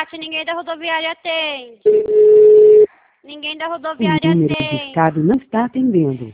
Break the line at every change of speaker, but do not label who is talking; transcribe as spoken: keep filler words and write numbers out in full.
Bate, ninguém da rodoviária atende. Ninguém da rodoviária
O número
atende.
discado não está atendendo.